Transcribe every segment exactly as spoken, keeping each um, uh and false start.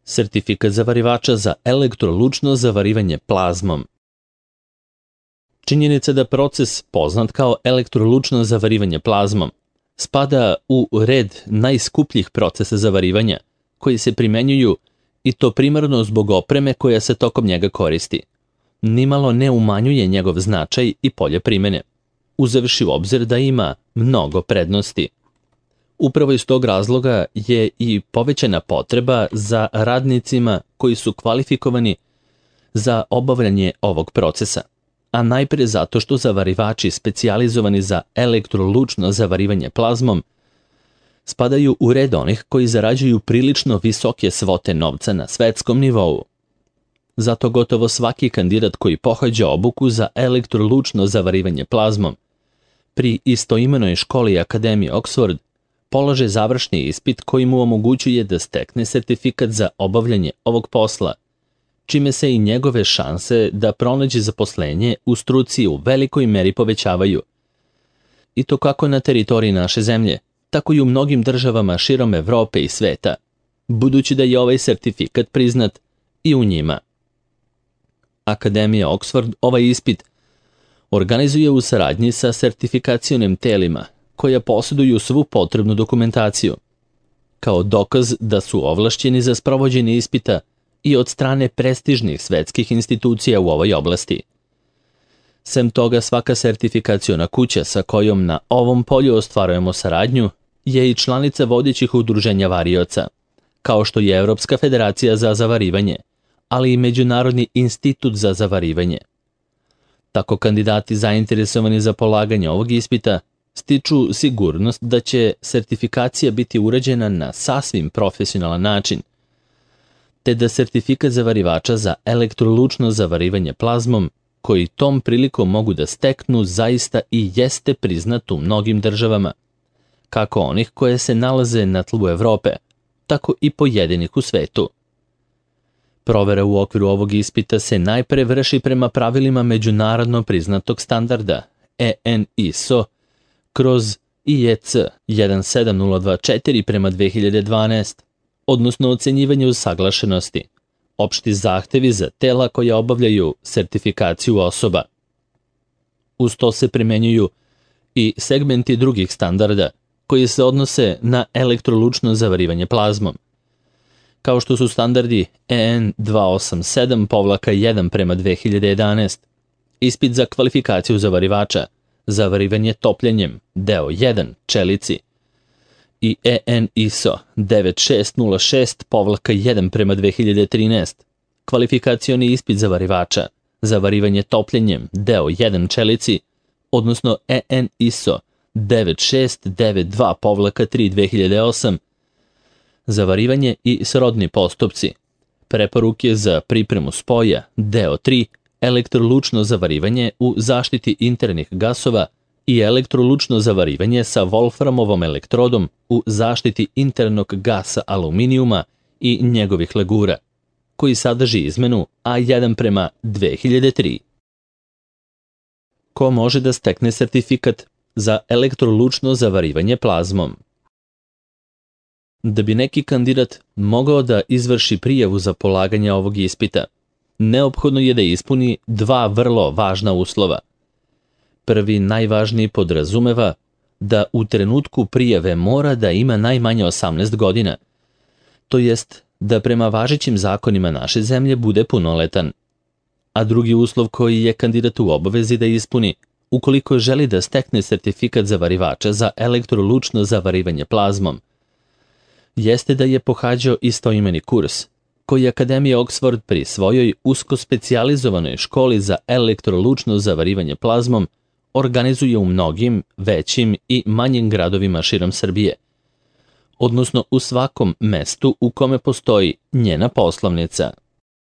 Sertifikat zavarivača za elektrolučno zavarivanje plazmom. Činjenica da proces poznat kao elektrolučno zavarivanje plazmom spada u red najskupljih procesa zavarivanja koji se primenjuju i to primarno zbog opreme koja se tokom njega koristi. Nimalo ne umanjuje njegov značaj i polje primene, uzevši u obzir da ima mnogo prednosti. Upravo iz tog razloga je i povećana potreba za radnicima koji su kvalifikovani za obavljanje ovog procesa, a najpre zato što zavarivači specijalizovani za elektrolučno zavarivanje plazmom spadaju u red onih koji zarađuju prilično visoke svote novca na svetskom nivou. Zato gotovo svaki kandidat koji pohađa obuku za elektrolučno zavarivanje plazmom pri istoimenoj školi Akademije Oxford polaže završni ispit koji mu omogućuje da stekne sertifikat za obavljanje ovog posla, čime se i njegove šanse da pronađe zaposlenje u struci u velikoj meri povećavaju. I to kako na teritoriji naše zemlje, tako i u mnogim državama širom Evrope i sveta, budući da je ovaj sertifikat priznat i u njima. Akademija Oxford ovaj ispit organizuje u saradnji sa sertifikacionim telima koja posjeduju svu potrebnu dokumentaciju, kao dokaz da su ovlašćeni za sprovođenje ispita i od strane prestižnih svetskih institucija u ovoj oblasti. Sem toga, svaka sertifikaciona kuća sa kojom na ovom polju ostvarujemo saradnju je i članica vodećih udruženja varioca, kao što je Evropska federacija za zavarivanje, ali i Međunarodni institut za zavarivanje. Tako kandidati zainteresovani za polaganje ovog ispita stiču sigurnost da će sertifikacija biti urađena na sasvim profesionalan način, te da sertifikat zavarivača za elektrolučno zavarivanje plazmom, koji tom prilikom mogu da steknu, zaista i jeste priznat u mnogim državama, kako onih koje se nalaze na tlu Evrope, tako i pojedinih u svetu. Provera u okviru ovog ispita se najpre vrši prema pravilima međunarodno priznatog standarda E N I S O kroz I E C jedan sedam nula dva četiri prema dve hiljade dvanaest, odnosno ocenjivanje usaglašenosti, opšti zahtevi za tela koja obavljaju sertifikaciju osoba. Uz to se primenjuju i segmenti drugih standarda koji se odnose na elektrolučno zavarivanje plazmom, kao što su standardi E N dva osam sedam jedan prema dve hiljade jedanaest, ispit za kvalifikaciju zavarivača, zavarivanje topljenjem, deo jedan, čelici, i E N I S O devet šest nula šest jedan prema dve hiljade trinaest, kvalifikacioni ispit zavarivača, zavarivanje topljenjem, deo jedan, čelici, odnosno E N I S O devet šest devet dva tri dve hiljade osam, zavarivanje i srodni postupci, preporuke za pripremu spoja, deo tri, elektrolučno zavarivanje u zaštiti internih gasova i elektrolučno zavarivanje sa wolframovom elektrodom u zaštiti internog gasa aluminijuma i njegovih legura, koji sadrži izmenu A jedan prema dve hiljade tri. Ko može da stekne sertifikat za elektrolučno zavarivanje plazmom? Da bi neki kandidat mogao da izvrši prijavu za polaganje ovog ispita, neophodno je da ispuni dva vrlo važna uslova. Prvi, najvažniji, podrazumeva da u trenutku prijave mora da ima najmanje osamnaest godina, to jest da prema važećim zakonima naše zemlje bude punoletan. A drugi uslov koji je kandidat u obavezi da ispuni, ukoliko želi da stekne sertifikat zavarivača za elektrolučno zavarivanje plazmom, jeste da je pohađao istoimeni kurs, koji Akademija Oxford pri svojoj usko specijalizovanoj školi za elektrolučno zavarivanje plazmom organizuje u mnogim većim i manjim gradovima širom Srbije, odnosno u svakom mestu u kome postoji njena poslovnica.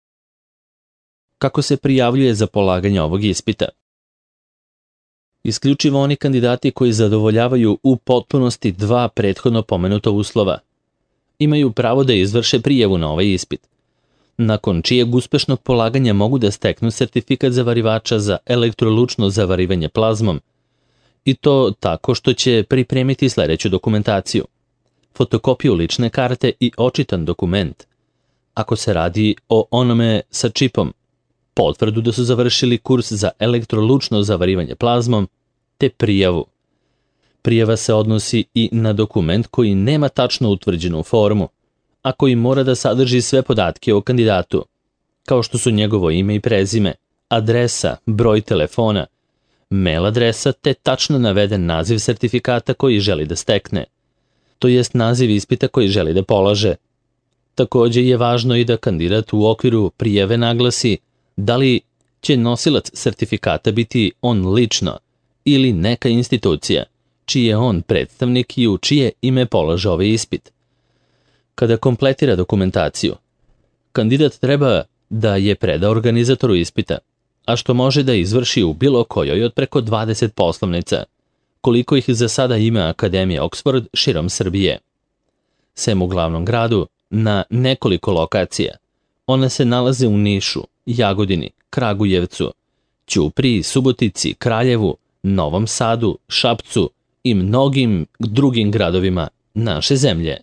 Kako se prijavljuje za polaganje ovog ispita? Isključivo oni kandidati koji zadovoljavaju u potpunosti dva prethodno pomenuta uslova imaju pravo da izvrše prijavu na ovaj ispit, nakon čijeg uspešnog polaganja mogu da steknu sertifikat zavarivača za elektrolučno zavarivanje plazmom, i to tako što će pripremiti sledeću dokumentaciju: fotokopiju lične karte i očitan dokument, ako se radi o onome sa čipom, potvrdu da su završili kurs za elektrolučno zavarivanje plazmom, te prijavu. Prijava se odnosi i na dokument koji nema tačno utvrđenu formu, a koji mora da sadrži sve podatke o kandidatu, kao što su njegovo ime i prezime, adresa, broj telefona, mail adresa te tačno naveden naziv sertifikata koji želi da stekne, to jest naziv ispita koji želi da polaže. Takođe je važno i da kandidat u okviru prijave naglasi da li će nosilac sertifikata biti on lično ili neka institucija, čiji je on predstavnik i u čije ime polaže ovaj ispit. Kada kompletira dokumentaciju, kandidat treba da je preda organizatoru ispita, a što može da izvrši u bilo kojoj od preko dvadeset poslovnica, koliko ih za sada ima Akademija Oxford širom Srbije. Sem u glavnom gradu, na nekoliko lokacija. One se nalaze u Nišu, Jagodini, Kragujevcu, Ćupriji, Subotici, Kraljevu, Novom Sadu, Šapcu i mnogim drugim gradovima naše zemlje.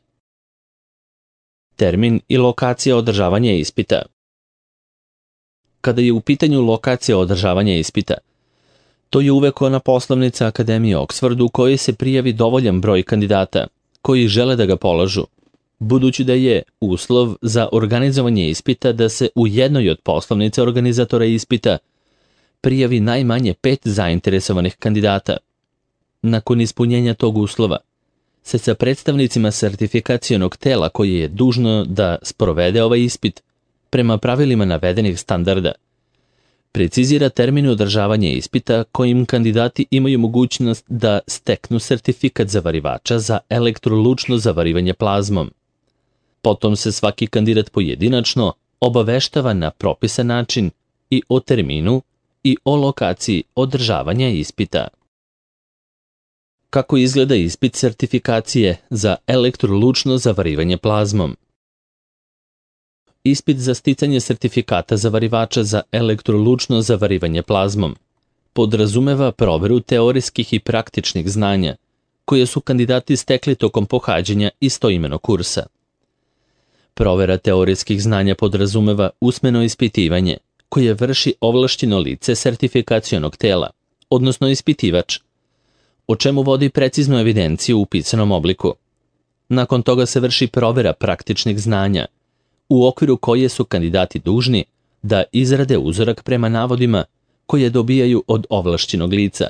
Termin i lokacija održavanja ispita. Kada je u pitanju lokacija održavanja ispita, to je uvek ona poslovnica Akademije Oxford u kojoj se prijavi dovoljan broj kandidata koji žele da ga polažu, budući da je uslov za organizovanje ispita da se u jednoj od poslovnica organizatora ispita prijavi najmanje pet zainteresovanih kandidata. Nakon ispunjenja tog uslova se sa predstavnicima sertifikacionog tela koje je dužno da sprovede ovaj ispit prema pravilima navedenih standarda precizira termin održavanja ispita kojim kandidati imaju mogućnost da steknu sertifikat zavarivača za elektrolučno zavarivanje plazmom. Potom se svaki kandidat pojedinačno obaveštava na propisan način i o terminu i o lokaciji održavanja ispita. Kako izgleda ispit sertifikacije za elektrolučno zavarivanje plazmom? Ispit za sticanje sertifikata zavarivača za elektrolučno zavarivanje plazmom podrazumeva proveru teorijskih i praktičnih znanja koje su kandidati stekli tokom pohađanja istoimenog kursa. Provera teorijskih znanja podrazumeva usmeno ispitivanje koje vrši ovlašćeno lice sertifikacionog tela, odnosno ispitivač, o čemu vodi preciznu evidenciju u pisanom obliku. Nakon toga se vrši provera praktičnih znanja, u okviru koje su kandidati dužni da izrade uzorak prema navodima koje dobijaju od ovlašćenog lica.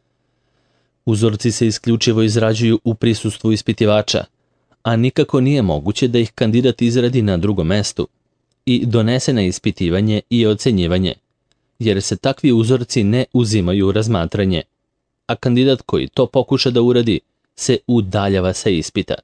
Uzorci se isključivo izrađuju u prisustvu ispitivača, a nikako nije moguće da ih kandidat izradi na drugom mestu i donese na ispitivanje i ocenjivanje, jer se takvi uzorci ne uzimaju u razmatranje, a kandidat koji to pokuša da uradi se udaljava sa ispita.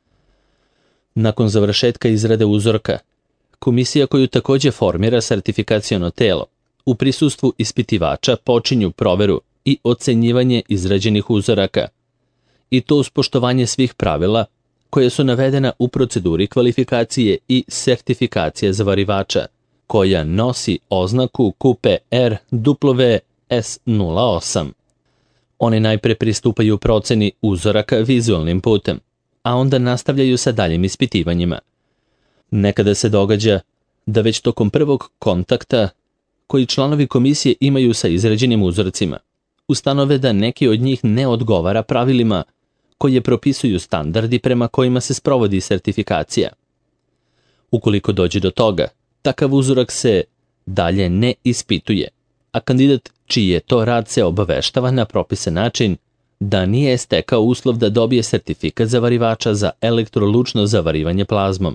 Nakon završetka izrade uzorka, komisija koju takođe formira sertifikaciono telo, u prisustvu ispitivača počinju proveru i ocenjivanje izrađenih uzoraka, i to uz poštovanje svih pravila koje su navedena u proceduri kvalifikacije i sertifikacije zavarivača, koja nosi oznaku Q P R W S nula osam. Oni najpre pristupaju proceni uzoraka vizualnim putem, a onda nastavljaju sa daljim ispitivanjima. Nekada se događa da već tokom prvog kontakta koji članovi komisije imaju sa izrađenim uzorcima, ustanove da neki od njih ne odgovara pravilima koje propisuju standardi prema kojima se sprovodi sertifikacija. Ukoliko dođe do toga, takav uzorak se dalje ne ispituje, a kandidat čiji je to rad se obaveštava na propisan način da nije stekao uslov da dobije sertifikat zavarivača za elektrolučno zavarivanje plazmom.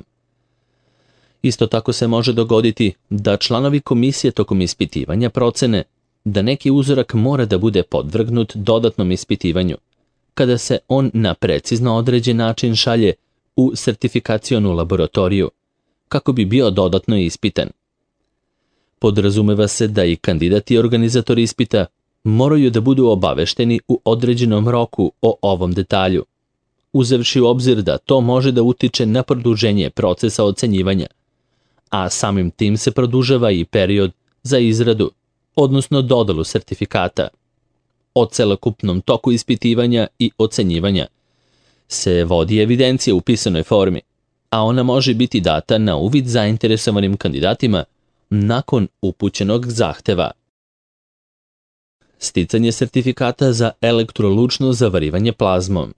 Isto tako se može dogoditi da članovi komisije tokom ispitivanja procene da neki uzorak mora da bude podvrgnut dodatnom ispitivanju, kada se on na precizno određen način šalje u sertifikacionu laboratoriju, kako bi bio dodatno ispitan. Podrazumeva se da i kandidat i organizator ispita moraju da budu obavešteni u određenom roku o ovom detalju, uzevši u obzir da to može da utiče na produženje procesa ocenjivanja, a samim tim se produžava i period za izradu, odnosno dodelu sertifikata. O celokupnom toku ispitivanja i ocenjivanja se vodi evidencija u pisanoj formi, a ona može biti data na uvid zainteresovanim kandidatima nakon upućenog zahteva. Sticanje sertifikata za elektrolučno zavarivanje plazmom.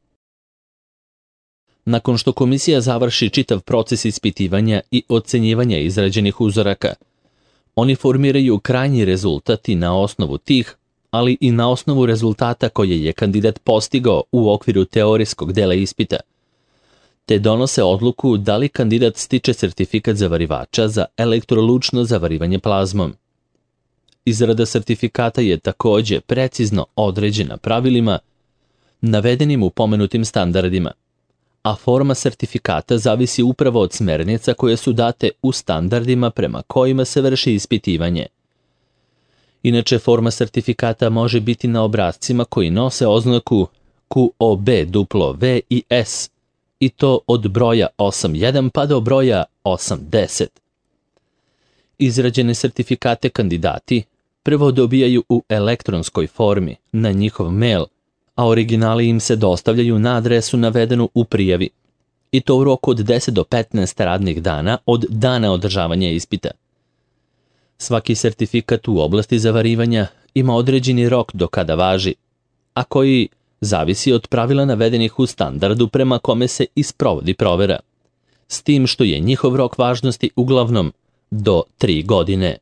Nakon što komisija završi čitav proces ispitivanja i ocenjivanja izrađenih uzoraka, oni formiraju krajnji rezultat i na osnovu tih, ali i na osnovu rezultata koje je kandidat postigao u okviru teorijskog dela ispita, te donose odluku da li kandidat stiče sertifikat zavarivača za elektrolučno zavarivanje plazmom. Izrada sertifikata je takođe precizno određena pravilima navedenim u pomenutim standardima, a forma sertifikata zavisi upravo od smernica koje su date u standardima prema kojima se vrši ispitivanje. Inače, forma sertifikata može biti na obrascima koji nose oznaku Q O B W i S, i to od broja osam jedan pa do broja osam deset. Izrađene sertifikate kandidati prvo dobijaju u elektronskoj formi na njihov mail, a originali im se dostavljaju na adresu navedenu u prijavi, i to u roku od deset do petnaest radnih dana od dana održavanja ispita. Svaki sertifikat u oblasti zavarivanja ima određeni rok do kada važi, a koji zavisi od pravila navedenih u standardu prema kome se isprovodi provera, s tim što je njihov rok važnosti uglavnom do tri godine.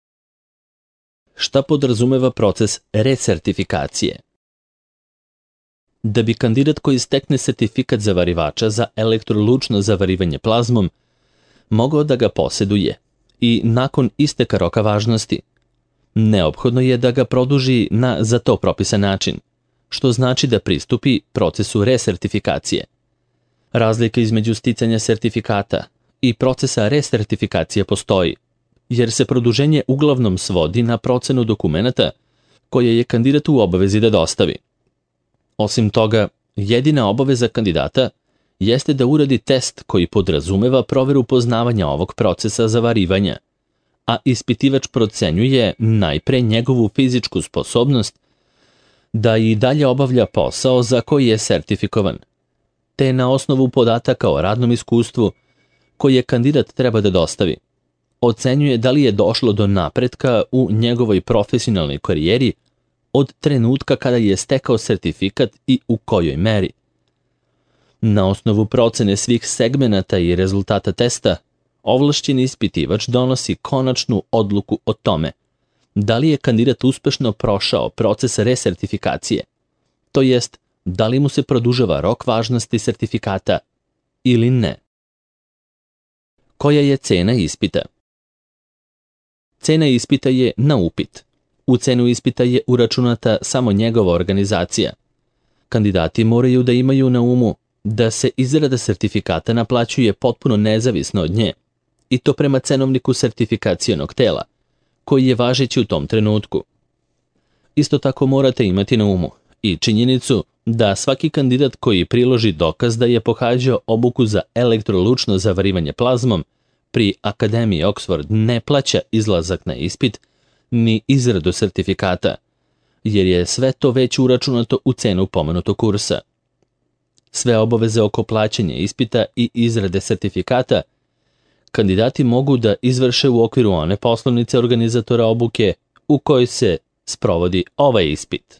Šta podrazumeva proces resertifikacije? Da bi kandidat koji stekne sertifikat zavarivača za elektrolučno zavarivanje plazmom mogao da ga poseduje i nakon isteka roka važnosti, neophodno je da ga produži na za to propisan način, što znači da pristupi procesu resertifikacije. Razlika između sticanja sertifikata i procesa resertifikacije postoji, jer se produženje uglavnom svodi na procenu dokumenata koje je kandidat u obavezi da dostavi. Osim toga, jedina obaveza kandidata jeste da uradi test koji podrazumeva proveru poznavanja ovog procesa zavarivanja, a ispitivač procenjuje najpre njegovu fizičku sposobnost da i dalje obavlja posao za koji je sertifikovan, te na osnovu podataka o radnom iskustvu koje kandidat treba da dostavi, ocenjuje da li je došlo do napretka u njegovoj profesionalnoj karijeri od trenutka kada je stekao sertifikat i u kojoj meri. Na osnovu procene svih segmenata i rezultata testa, ovlašćeni ispitivač donosi konačnu odluku o tome da li je kandidat uspešno prošao proces resertifikacije, to jest da li mu se produžava rok važnosti sertifikata ili ne. Koja je cena ispita? Cena ispita je na upit. U cenu ispita je uračunata samo njegova organizacija. Kandidati moraju da imaju na umu da se izrada sertifikata naplaćuje potpuno nezavisno od nje, i to prema cenovniku sertifikacionog tela, koji je važeći u tom trenutku. Isto tako morate imati na umu i činjenicu da svaki kandidat koji priloži dokaz da je pohađao obuku za elektrolučno zavarivanje plazmom pri Akademiji Oxford ne plaća izlazak na ispit ni izradu sertifikata, jer je sve to već uračunato u cenu pomenutog kursa. Sve obaveze oko plaćanja ispita i izrade sertifikata kandidati mogu da izvrše u okviru one poslovnice organizatora obuke u kojoj se sprovodi ovaj ispit.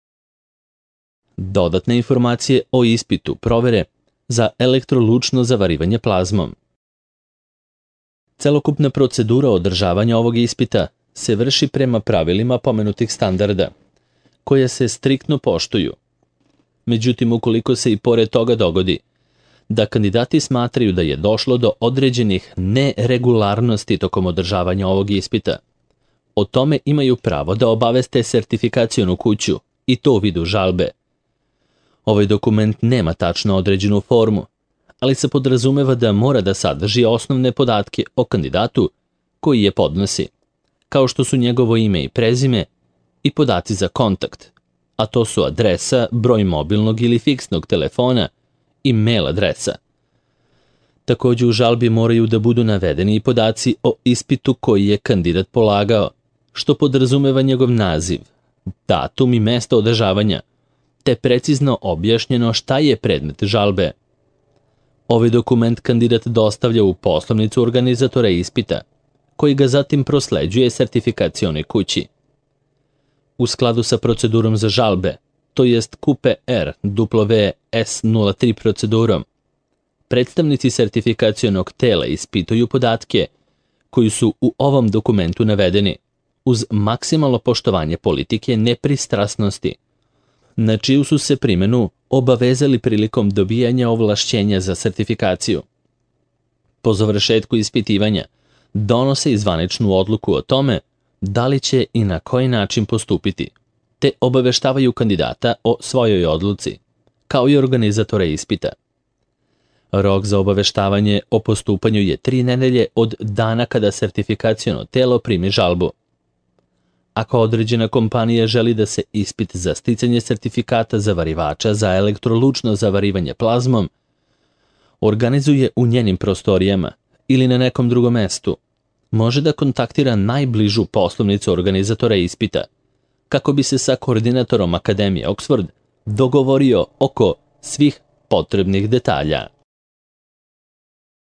Dodatne informacije o ispitu provere za elektrolučno zavarivanje plazmom. Celokupna procedura održavanja ovog ispita se vrši prema pravilima pomenutih standarda, koje se striktno poštuju. Međutim, ukoliko se i pored toga dogodi da kandidati smatraju da je došlo do određenih neregularnosti tokom održavanja ovog ispita, o tome imaju pravo da obaveste sertifikacionu kuću, i to u vidu žalbe. Ovaj dokument nema tačno određenu formu, ali se podrazumeva da mora da sadrži osnovne podatke o kandidatu koji je podnosi, kao što su njegovo ime i prezime i podaci za kontakt, a to su adresa, broj mobilnog ili fiksnog telefona i mail adresa. Također u žalbi moraju da budu navedeni i podaci o ispitu koji je kandidat polagao, što podrazumeva njegov naziv, datum i mesto održavanja, te precizno objašnjeno šta je predmet žalbe. Ovaj dokument kandidat dostavlja u poslovnicu organizatora ispita, koji ga zatim prosleđuje sertifikacionoj kući. U skladu sa procedurom za žalbe, to jest Q P R W S nula tri procedurom, predstavnici sertifikacionog tela ispituju podatke koji su u ovom dokumentu navedeni, uz maksimalno poštovanje politike nepristrasnosti, na čiju su se primjenu obavezali prilikom dobijanja ovlašćenja za sertifikaciju. Po završetku ispitivanja donose i zvaničnu odluku o tome da li će i na koji način postupiti, te obaveštavaju kandidata o svojoj odluci, kao i organizatore ispita. Rok za obaveštavanje o postupanju je tri nedelje od dana kada sertifikaciono telo primi žalbu. Ako određena kompanija želi da se ispit za sticanje sertifikata zavarivača za elektrolučno zavarivanje plazmom organizuje u njenim prostorijama ili na nekom drugom mestu, može da kontaktira najbližu poslovnicu organizatora ispita, kako bi se sa koordinatorom Akademije Oxford dogovorio oko svih potrebnih detalja.